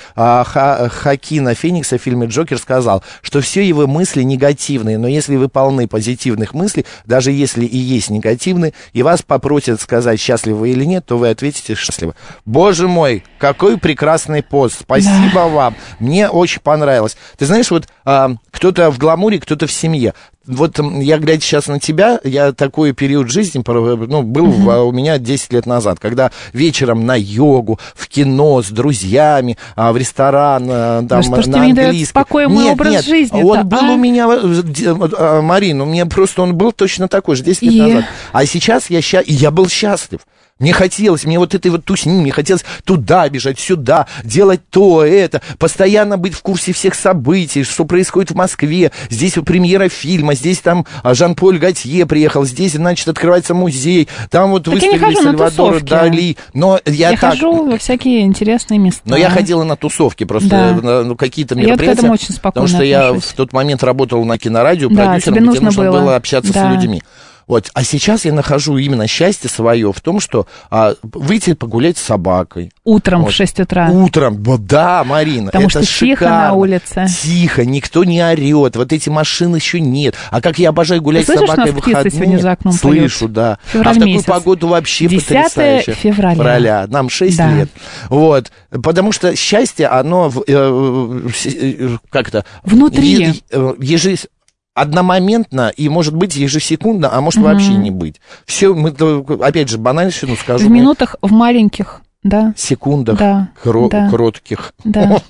Хоакина Феникса в фильме «Джокер» сказал, что все его мысли негативные, но если вы полны позитивных мыслей, даже если и есть негативные, и вас попросят сказать, счастливы вы или нет, то вы ответите счастливо. Боже мой! Какой прекрасный пост. Спасибо вам. Мне очень понравилось. Ты знаешь, вот кто-то в гламуре, кто-то в семье. Вот я, глядя сейчас на тебя, я такой период жизни, был у меня 10 лет назад, когда вечером на йогу, в кино с друзьями, в ресторан, там, да что на английском. Спокойный образ жизни. Он был у меня, Марина, у меня просто он был точно такой же 10 лет назад. А сейчас я был счастлив. Мне хотелось, мне вот этой вот тусни, мне хотелось туда бежать, сюда, делать то, это, постоянно быть в курсе всех событий, что происходит в Москве. Здесь премьера фильма, здесь там Жан-Поль Готье приехал, здесь, значит, открывается музей, там вот выставили Сальвадора Дали. Но я хожу во всякие интересные места. Но я ходила на тусовки, просто на какие-то мероприятия. Я к этому очень спокойно потому что я в тот момент работал на кинорадио, продюсером, где нужно было общаться с людьми. Вот. А сейчас я нахожу именно счастье свое в том, что выйти погулять с собакой. Утром в 6 утра. Утром, да, Марина. Потому это что шикарно. Тихо на улице. Тихо, никто не орет, вот эти машин еще нет. А как я обожаю гулять с собакой в выходные. Сегодня за окном слышу, поют? Да. Февраль а в месяц. такую погоду вообще 10 потрясающе. февраля. Нам 6 лет. Вот. Потому что счастье, оно как-то... Внутри. Одномоментно и, может быть, ежесекундно, а может вообще не быть. Все, мы, опять же, банальщину скажу. В минутах, в маленьких, да. Секундах, да. коротких. Да.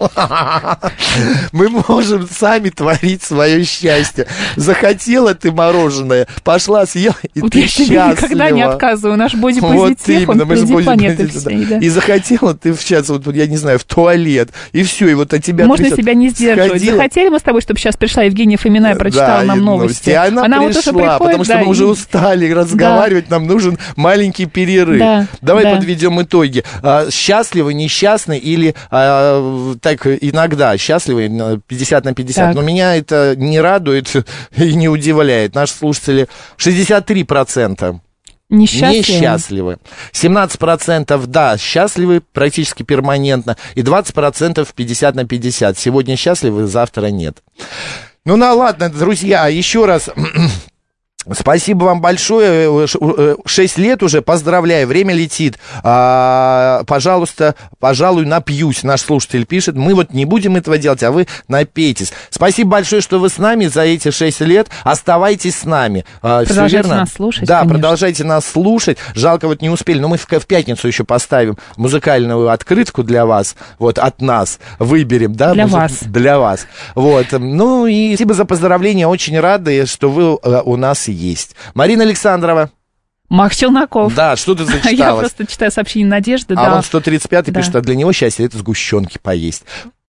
Мы можем сами творить свое счастье. Захотела ты мороженое, пошла, съела, и вот ты счастлива. Я тебе никогда не отказываю. Наш бодипозитив, он впереди планеты всей. Да. И захотела ты сейчас, вот, я не знаю, в туалет, и все, и вот от тебя... Можно себя не сдерживать. Захотели мы с тобой, чтобы сейчас пришла Евгения Фомина и прочитала нам новости. Она пришла, вот уже приходит, потому что мы уже устали разговаривать, нам нужен маленький перерыв. Давай подведем итоги. счастливы, несчастны или так иногда счастливы 50 на 50. Так. Но меня это не радует и не удивляет. Наши слушатели 63%. Несчастливы. 17% да, счастливы практически перманентно. И 20% 50 на 50. Сегодня счастливы, завтра нет. Ну, ладно, друзья, еще раз... Спасибо вам большое. 6 лет уже, поздравляю, время летит. Пожалуйста, пожалуй, напьюсь, наш слушатель пишет. Мы вот не будем этого делать, а вы напейтесь. Спасибо большое, что вы с нами за эти 6 лет. Оставайтесь с нами. Продолжайте нас слушать. Да, конечно. Продолжайте нас слушать. Жалко, вот не успели, но мы в пятницу еще поставим музыкальную открытку для вас. Вот, от нас выберем, да? Для вас. Вот. Ну и спасибо за поздравления. Очень рады, что вы у нас есть. Марина Александрова. Макс Челноков. Да, что ты зачиталась? Я просто читаю сообщение Надежды. А он 135-й пишет, а для него счастье — это сгущенки поесть.